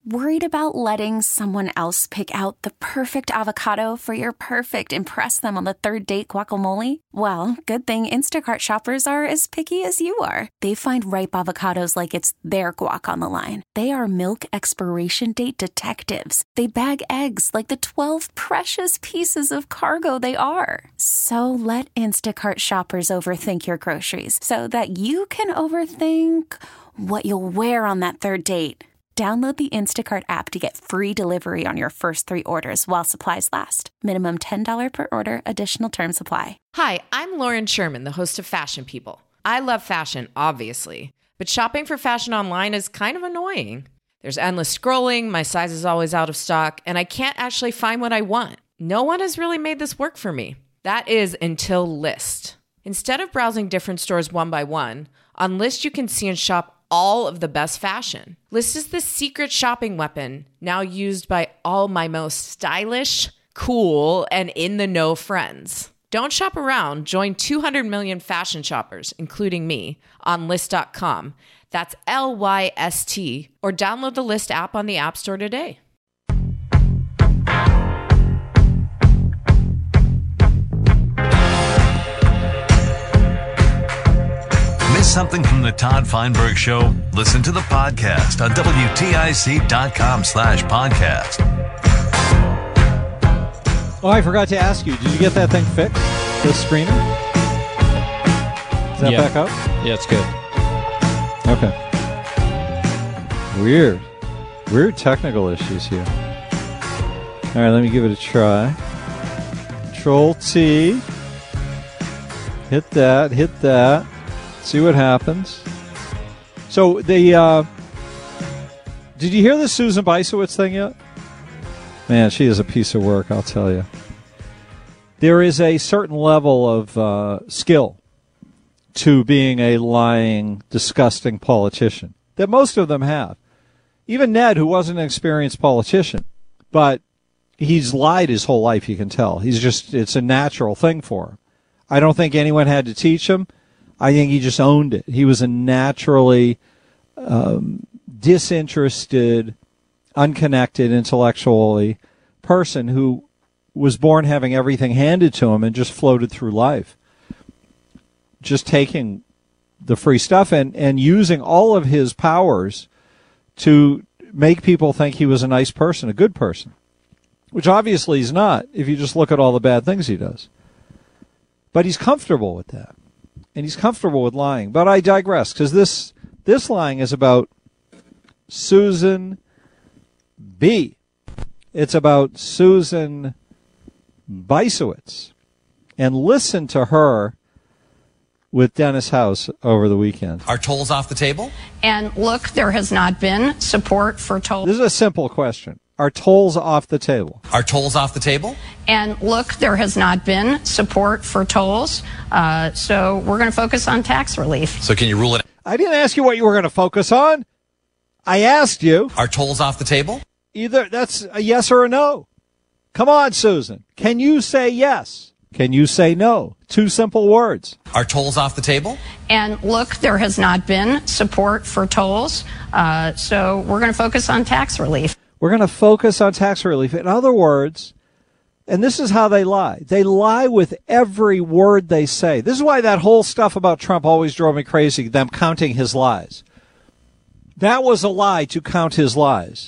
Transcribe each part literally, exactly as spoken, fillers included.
Worried about letting someone else pick out the perfect avocado for your perfect impress them on the third date guacamole? Well, good thing Instacart shoppers are as picky as you are. They find ripe avocados like it's their guac on the line. They are milk expiration date detectives. They bag eggs like the twelve precious pieces of cargo they are. So let Instacart shoppers overthink your groceries so that you can overthink what you'll wear on that third date. Download the Instacart app to get free delivery on your first three orders while supplies last. Minimum ten dollars per order. Additional terms apply. Hi, I'm Lauren Sherman, the host of Fashion People. I love fashion, obviously, but shopping for fashion online is kind of annoying. There's endless scrolling, my size is always out of stock, and I can't actually find what I want. No one has really made this work for me. That is until Lyst. Instead of browsing different stores one by one, on Lyst you can see and shop all of the best fashion. Lyst is the secret shopping weapon now used by all my most stylish, cool, and in-the-know friends. Don't shop around. Join two hundred million fashion shoppers, including me, on Lyst dot com. That's L Y S T. Or download the Lyst app on the App Store today. Miss something from the Todd Feinberg Show? Listen to the podcast on W T I C dot com slash podcast. Oh, I forgot to ask you. Did you get that thing fixed? The screener? Is that yeah. back up? Yeah, it's good. Okay. Weird. Weird technical issues here. All right, let me give it a try. Control T. Hit that. Hit that. See what happens. So the uh, did you hear the Susan Bisowitz thing yet? Man, she is a piece of work, I'll tell you. There is a certain level of uh, skill to being a lying, disgusting politician that most of them have. Even Ned, who wasn't an experienced politician, but he's lied his whole life, you can tell. He's just, it's a natural thing for him. I don't think anyone had to teach him. I think he just owned it. He was a naturally um, disinterested, unconnected, intellectually person who was born having everything handed to him and just floated through life, just taking the free stuff and, and using all of his powers to make people think he was a nice person, a good person, which obviously he's not if you just look at all the bad things he does. But he's comfortable with that. And he's comfortable with lying. But I digress, because this this lying is about Susan B. It's about Susan Bisowitz. And listen to her with Dennis House over the weekend. Are tolls off the table? And look, there has not been support for tolls. This is a simple question. Are tolls off the table? Are tolls off the table? And look, there has not been support for tolls. Uh, so we're going to focus on tax relief. So can you rule it? I didn't ask you what you were going to focus on. I asked you. Are tolls off the table? Either that's a yes or a no. Come on, Susan. Can you say yes? Can you say no? Two simple words. Are tolls off the table? And look, there has not been support for tolls. Uh, so we're going to focus on tax relief. We're going to focus on tax relief. In other words, and this is how they lie. They lie with every word they say. This is why that whole stuff about Trump always drove me crazy, them counting his lies. That was a lie to count his lies.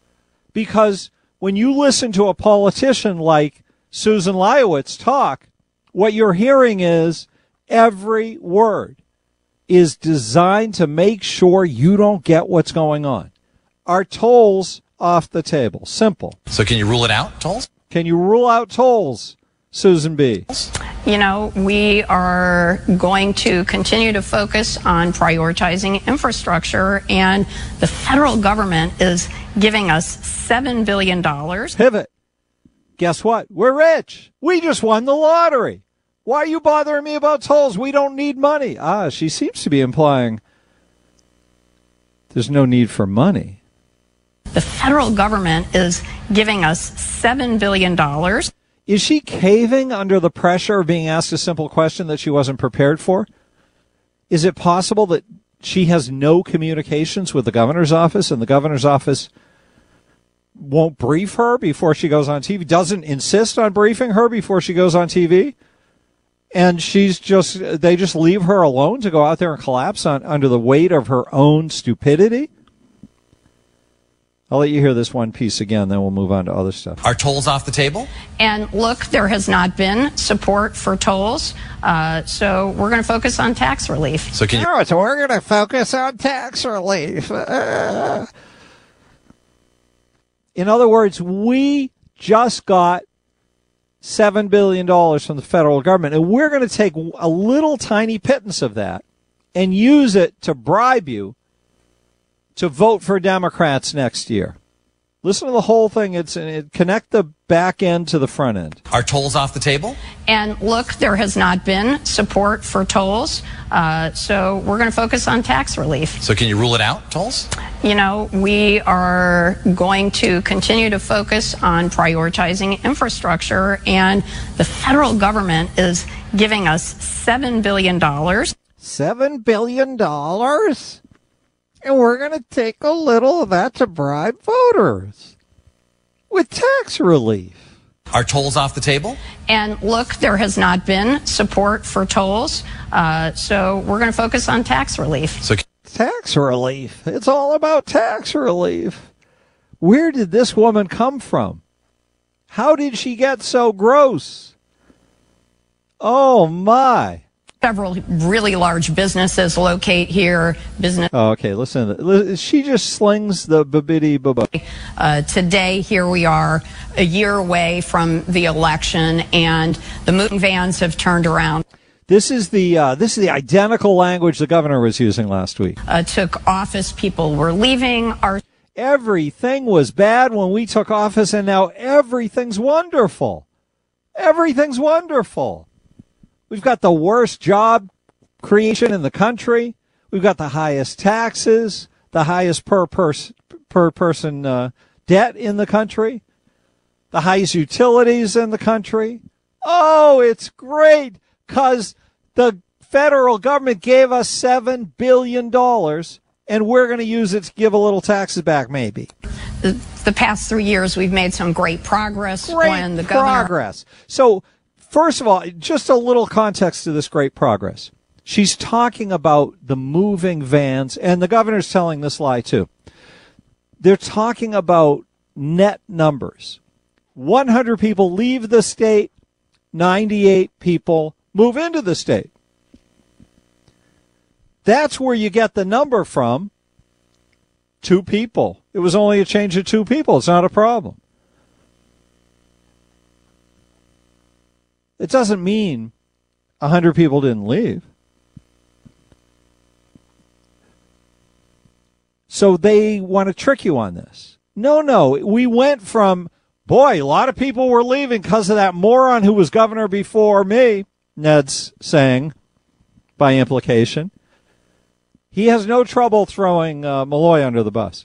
Because when you listen to a politician like Susan Liowitz talk, what you're hearing is every word is designed to make sure you don't get what's going on. Are tolls off the table? Simple. So can you rule it out, tolls? Can you rule out tolls, Susan B? You know, we are going to continue to focus on prioritizing infrastructure, and the federal government is giving us seven billion dollars. Pivot. Guess what? We're rich. We just won the lottery. Why are you bothering me about tolls? We don't need money. Ah, she seems to be implying there's no need for money. The federal government is giving us seven billion dollars. Is she caving under the pressure of being asked a simple question that she wasn't prepared for? Is it possible that she has no communications with the governor's office and the governor's office won't brief her before she goes on T V, doesn't insist on briefing her before she goes on T V. And she's just, they just leave her alone to go out there and collapse on, under the weight of her own stupidity. I'll let you hear this one piece again, then we'll move on to other stuff. Are tolls off the table? And look, there has not been support for tolls, uh, so we're going to focus on tax relief. So can you? No, so we're going to focus on tax relief. Uh, in other words, we just got seven billion dollars from the federal government, and we're going to take a little tiny pittance of that and use it to bribe you to vote for Democrats next year. Listen to the whole thing. It's it, connect the back end to the front end. Are tolls off the table? And look, there has not been support for tolls, uh, so we're going to focus on tax relief. So can you rule it out, tolls? You know, we are going to continue to focus on prioritizing infrastructure, and the federal government is giving us seven billion dollars. seven billion dollars? And we're going to take a little of that to bribe voters with tax relief. Are tolls off the table? And look, there has not been support for tolls, uh, so we're going to focus on tax relief. So tax relief. It's all about tax relief. Where did this woman come from? How did she get so gross? Oh, my. Several really large businesses locate here. Business. Oh, okay, listen. She just slings the babidi baba. Uh, today, here we are, a year away from the election, and the moving vans have turned around. This is the uh, this is the identical language the governor was using last week. Uh, took office. People were leaving. Our everything was bad when we took office, and now everything's wonderful. Everything's wonderful. We've got the worst job creation in the country. We've got the highest taxes, the highest per person per person uh, debt in the country, the highest utilities in the country. Oh, it's great because the federal government gave us seven billion dollars, and we're going to use it to give a little taxes back, maybe. The, the past three years, we've made some great progress. Great when the governor- progress. So, first of all, just a little context to this great progress. She's talking about the moving vans, and the governor's telling this lie, too. They're talking about net numbers. one hundred people leave the state, ninety-eight people move into the state. That's where you get the number from. Two people. It was only a change of two people. It's not a problem. It doesn't mean one hundred people didn't leave. So they want to trick you on this. No, no. We went from, boy, a lot of people were leaving because of that moron who was governor before me, Ned's saying, by implication. He has no trouble throwing uh, Malloy under the bus.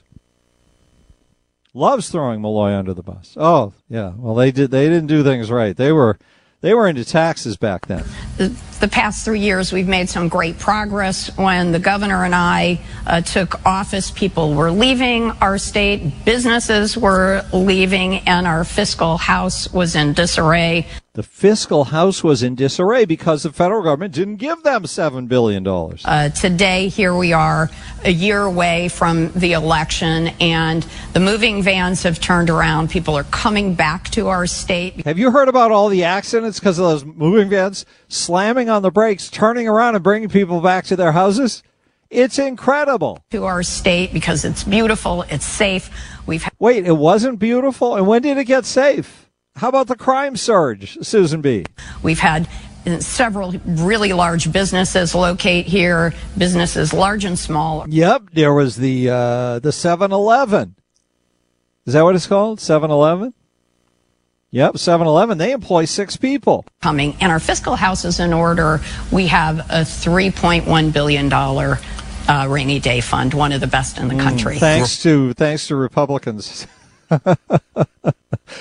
Loves throwing Malloy under the bus. Oh, yeah. Well, they did. They didn't do things right. They were... They were into taxes back then. The, the past three years, we've made some great progress. When the governor and I uh, took office, people were leaving our state, businesses were leaving, and our fiscal house was in disarray. The fiscal house was in disarray because the federal government didn't give them seven billion dollars. Uh, today, here we are, a year away from the election, and the moving vans have turned around. People are coming back to our state. Have you heard about all the accidents because of those moving vans slamming on the brakes, turning around and bringing people back to their houses? It's incredible. To our state because it's beautiful, it's safe. We've ha- Wait, it wasn't beautiful? And when did it get safe? How about the crime surge, Susan B? We've had several really large businesses locate here, businesses large and small. Yep, there was the uh, the seven eleven. Is that what it's called, seven eleven? Yep, seven eleven. They employ six people. Coming, and our fiscal house is in order. We have a three point one billion dollars uh, rainy day fund, one of the best in the country. Mm, thanks to thanks to Republicans.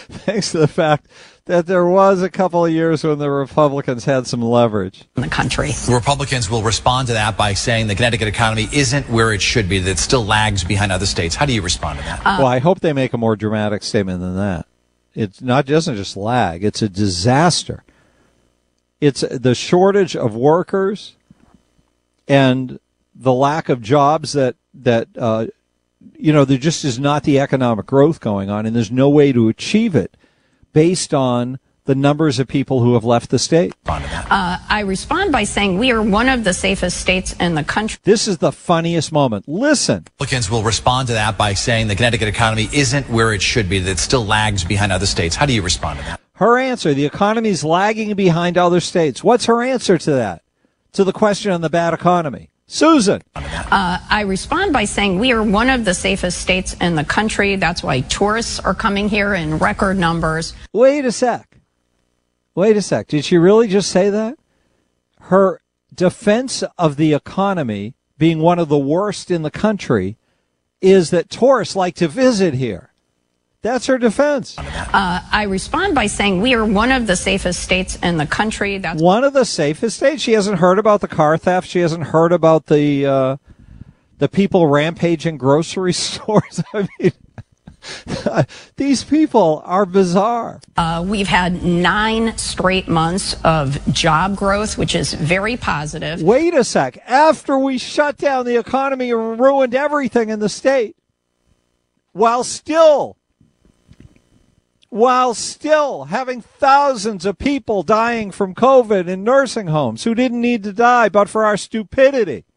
thanks to the fact that there was a couple of years when the Republicans had some leverage in the country. Republicans will respond to that by saying the Connecticut economy isn't where it should be, that it still lags behind other states. How do you respond to that? Uh, well, I hope they make a more dramatic statement than that. It's not doesn't just lag; it's a disaster. It's the shortage of workers and the lack of jobs that that uh, you know there just is not the economic growth going on, and there's no way to achieve it based on the numbers of people who have left the state. Uh, I respond by saying we are one of the safest states in the country. This is the funniest moment. Listen. Republicans will respond to that by saying the Connecticut economy isn't where it should be, that it still lags behind other states. How do you respond to that? Her answer, the economy's lagging behind other states. What's her answer to that? To the question on the bad economy? Susan. Uh, I respond by saying we are one of the safest states in the country. That's why tourists are coming here in record numbers. Wait a sec. Wait a sec. Did she really just say that? Her defense of the economy being one of the worst in the country is that tourists like to visit here. That's her defense. Uh, I respond by saying we are one of the safest states in the country. That's one of the safest states. She hasn't heard about the car theft. She hasn't heard about the uh, the people rampaging grocery stores. I mean, these people are bizarre. Uh, we've had nine straight months of job growth, which is very positive. Wait a sec. After we shut down the economy and ruined everything in the state, while still while still having thousands of people dying from COVID in nursing homes who didn't need to die but for our stupidity.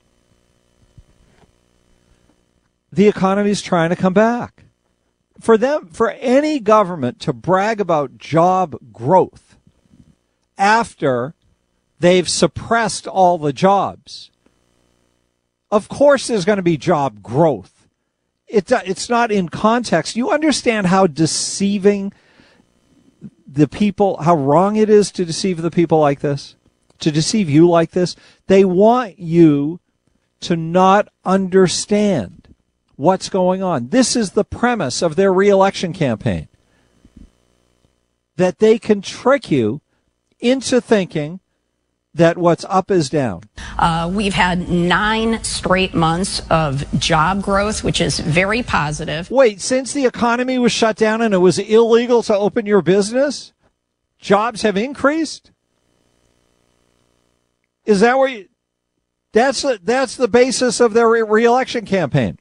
The economy is trying to come back. For them, for any government to brag about job growth after they've suppressed all the jobs, of course there's going to be job growth. It, it's not in context. You understand how deceiving the people, how wrong it is to deceive the people like this, to deceive you like this. They want you to not understand what's going on. This is the premise of their reelection campaign, that they can trick you into thinking that what's up is down. Uh, we've had nine straight months of job growth, which is very positive. Wait, since the economy was shut down and it was illegal to open your business, jobs have increased? Is that where you, that's, that's the basis of their re- reelection campaign?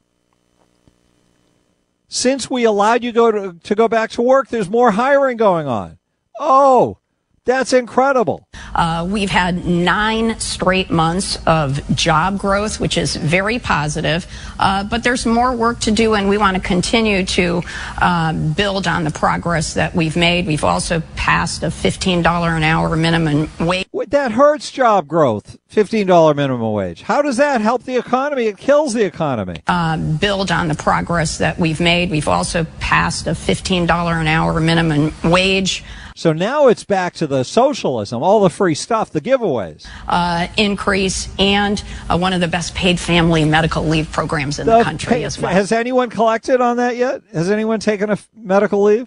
Since we allowed you go to, to go back to work, there's more hiring going on. Oh, that's incredible. Uh, we've had nine straight months of job growth, which is very positive. Uh, but there's more work to do, and we want to continue to uh, build on the progress that we've made. We've also passed a fifteen dollars an hour minimum wage. That hurts job growth, fifteen dollars minimum wage. How does that help the economy? It kills the economy. Uh, build on the progress that we've made. We've also passed a fifteen dollars an hour minimum wage. So now it's back to the socialism, all the free stuff, the giveaways. Uh, increase and uh, one of the best paid family medical leave programs in the, the country pay, as well. Has anyone collected on that yet? Has anyone taken a f- medical leave?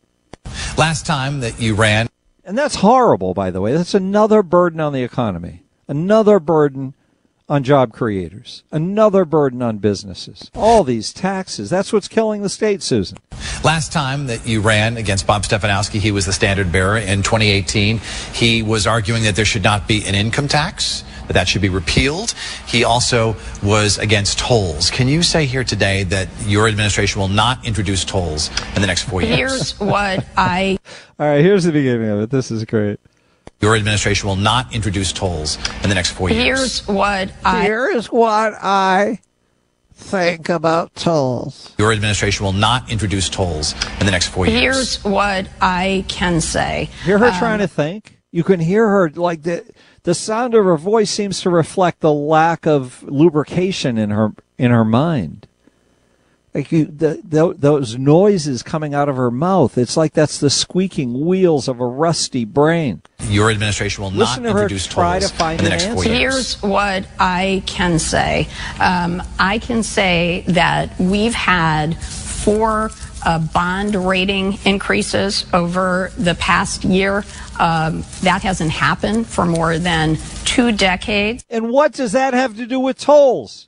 Last time that you ran. And that's horrible, by the way. That's another burden on the economy, another burden on job creators, another burden on businesses. All these taxes, that's what's killing the state, Susan. Last time that you ran against Bob Stefanowski, he was the standard bearer in twenty eighteen. He was arguing that there should not be an income tax, that that should be repealed. He also was against tolls. Can you say here today that your administration will not introduce tolls in the next four years? Here's what I... All right, here's the beginning of it. This is great. Your administration will not introduce tolls in the next four years. Here's what I... Here's what I think about tolls. Your administration will not introduce tolls in the next four years. Here's what I can say. Hear her um, trying to think? You can hear her, like, the the sound of her voice seems to reflect the lack of lubrication in her in her mind. Like you, the, the, those noises coming out of her mouth, it's like that's the squeaking wheels of a rusty brain. Your administration will Listen not introduce try tolls to find in the an next answer. four years. Here's what I can say. Um, I can say that we've had four uh, bond rating increases over the past year. Um, that hasn't happened for more than two decades. And what does that have to do with tolls?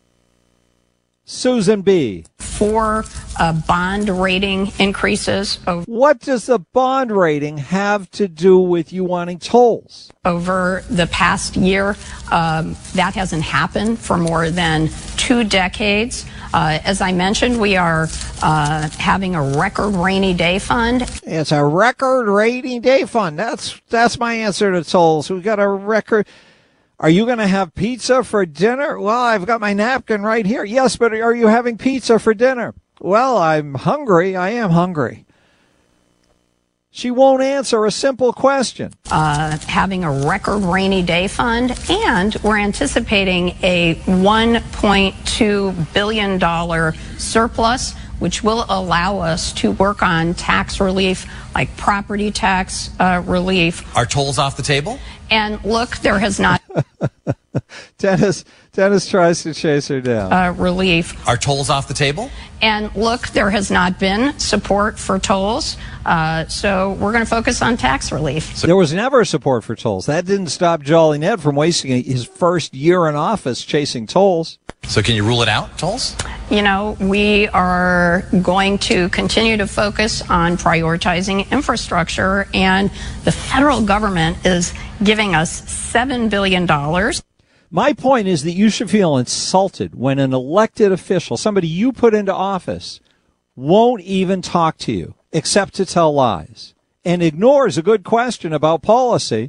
Susan B. Four uh, bond rating increases. Over, what does the bond rating have to do with you wanting tolls? Over the past year, um, that hasn't happened for more than two decades. Uh, as I mentioned, we are uh, having a record rainy day fund. It's a record rainy day fund. That's that's my answer to tolls. We got a record. Are you going to have pizza for dinner? Well, I've got my napkin right here. Yes, but are you having pizza for dinner? Well, I'm hungry. I am hungry. She won't answer a simple question. Uh, having a record rainy day fund, and we're anticipating a one point two billion dollars surplus, which will allow us to work on tax relief like property tax uh, relief. Are tolls off the table? And look, there has not... Dennis Dennis tries to chase her down. Uh, relief. Are tolls off the table? And look, there has not been support for tolls, uh, so we're going to focus on tax relief. So there was never support for tolls. That didn't stop Jolly Ned from wasting his first year in office chasing tolls. So can you rule it out, tolls? You know, we are going to continue to focus on prioritizing infrastructure, and the federal government is giving us seven billion dollars. My point is that you should feel insulted when an elected official, somebody you put into office, won't even talk to you except to tell lies and ignores a good question about policy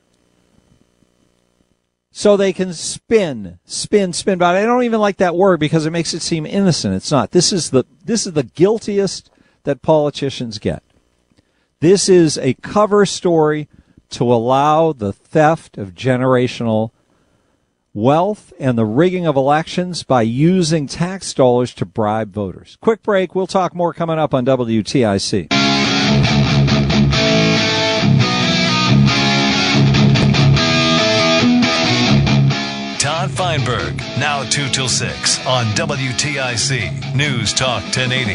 so they can spin, spin, spin. But I don't even like that word because it makes it seem innocent. It's not. This is the this is the guiltiest that politicians get. This is a cover story to allow the theft of generational wealth and the rigging of elections by using tax dollars to bribe voters. Quick break. We'll talk more coming up on W T I C. Todd Feinberg, now two till six on W T I C News Talk ten eighty.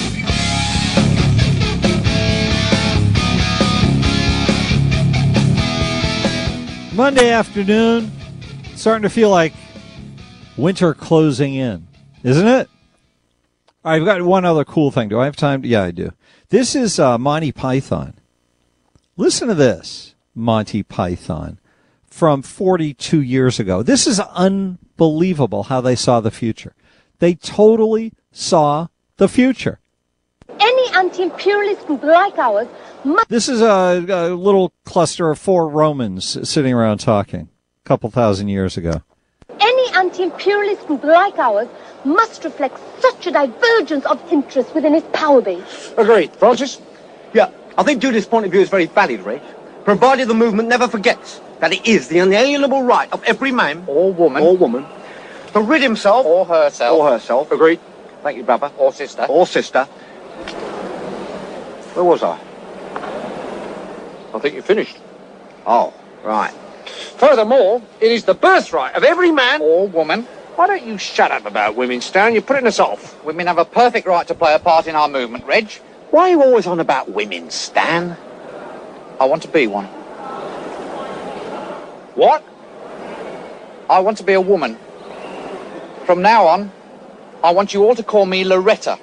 Monday afternoon, starting to feel like winter closing in, isn't it? All right, I've got one other cool thing. Do I have time? Yeah, I do. This is uh, Monty Python. Listen to this, Monty Python, from forty-two years ago. This is unbelievable how they saw the future. They totally saw the future. Any anti-imperialist group like ours must... This is a, a little cluster of four Romans sitting around talking a couple thousand years ago. Any anti-imperialist group like ours must reflect such a divergence of interest within its power base. Agreed. Francis? Yeah, I think Judith's point of view is very valid, Ray. Provided the movement never forgets that it is the unalienable right of every man or woman or woman to rid himself or herself or herself. Agreed. Thank you, brother. Or sister. Or sister. Where was I? I think you finished. Oh, right. Furthermore, it is the birthright of every man or woman. Why don't you shut up about women, Stan? You're putting us off. Women have a perfect right to play a part in our movement, Reg. Why are you always on about women, Stan? I want to be one. What? I want to be a woman. From now on, I want you all to call me Loretta.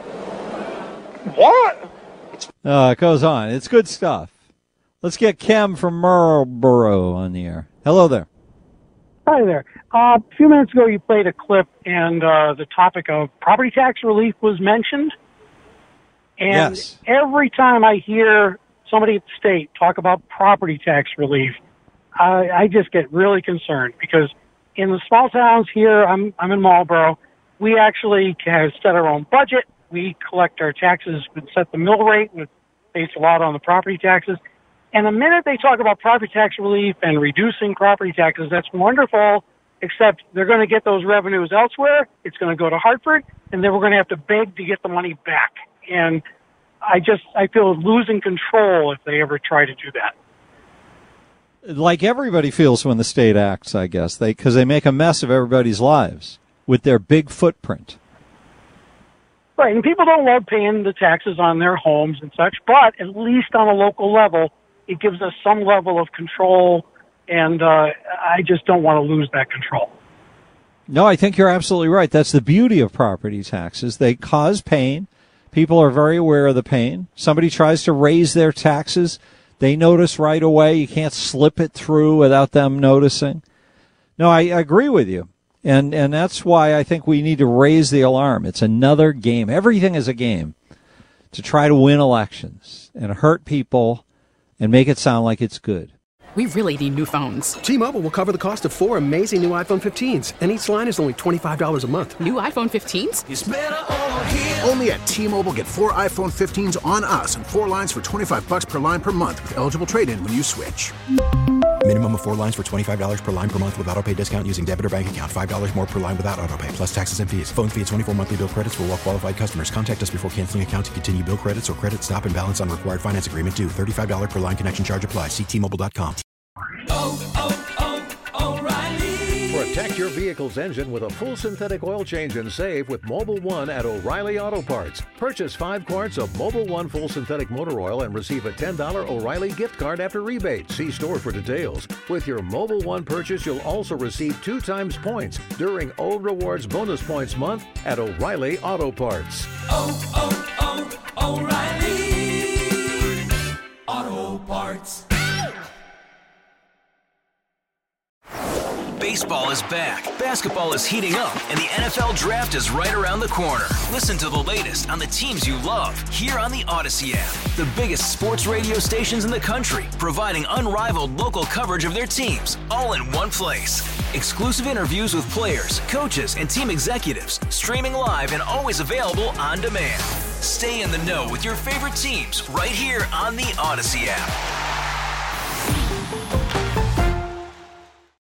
What? Uh, it goes on. It's good stuff. Let's get Kem from Marlboro on the air. Hello there. Hi there. Uh, a few minutes ago, you played a clip, and uh, the topic of property tax relief was mentioned. And yes. Every time I hear somebody at the state talk about property tax relief, I, I just get really concerned because in the small towns here, I'm I'm in Marlboro, we actually can set our own budget. We collect our taxes and set the mill rate, and it's based a lot on the property taxes. And the minute they talk about property tax relief and reducing property taxes, that's wonderful, except they're going to get those revenues elsewhere. It's going to go to Hartford, and then we're going to have to beg to get the money back. And I just, I feel losing control if they ever try to do that. Like everybody feels when the state acts, I guess, they because they make a mess of everybody's lives with their big footprint. Right, and people don't love paying the taxes on their homes and such, but at least on a local level, it gives us some level of control, and uh, I just don't want to lose that control. No, I think you're absolutely right. That's the beauty of property taxes. They cause pain. People are very aware of the pain. Somebody tries to raise their taxes, they notice right away. You can't slip it through without them noticing. No, I agree with you. And and that's why I think we need to raise the alarm. It's another game. Everything is a game to try to win elections and hurt people and make it sound like it's good. We really need new phones. T-Mobile will cover the cost of four amazing new iPhone fifteens, and each line is only twenty-five dollars a month. New iPhone fifteens? It's better over here. Only at T-Mobile, get four iPhone fifteens on us and four lines for twenty-five dollars per line per month with eligible trade-in when you switch. Minimum of four lines for twenty-five dollars per line per month with autopay discount using debit or bank account. five dollars more per line without autopay, plus taxes and fees. Phone fee at twenty-four monthly bill credits for well-qualified customers. Contact us before canceling account to continue bill credits or credit stop and balance on required finance agreement due. thirty-five dollars per line connection charge applies. See T Mobile dot com. Oh, oh, oh, O'Reilly. Protect your vehicle's engine with a full synthetic oil change and save with Mobil one at O'Reilly Auto Parts. Purchase five quarts of Mobil one full synthetic motor oil and receive a ten dollars O'Reilly gift card after rebate. See store for details. With your Mobil one purchase, you'll also receive two times points during O Rewards Bonus Points Month at O'Reilly Auto Parts. Oh, oh, oh, O'Reilly Auto Parts. Baseball is back, basketball is heating up, and the N F L Draft is right around the corner. Listen to the latest on the teams you love here on the Odyssey app. The biggest sports radio stations in the country, providing unrivaled local coverage of their teams, all in one place. Exclusive interviews with players, coaches, and team executives, streaming live and always available on demand. Stay in the know with your favorite teams right here on the Odyssey app.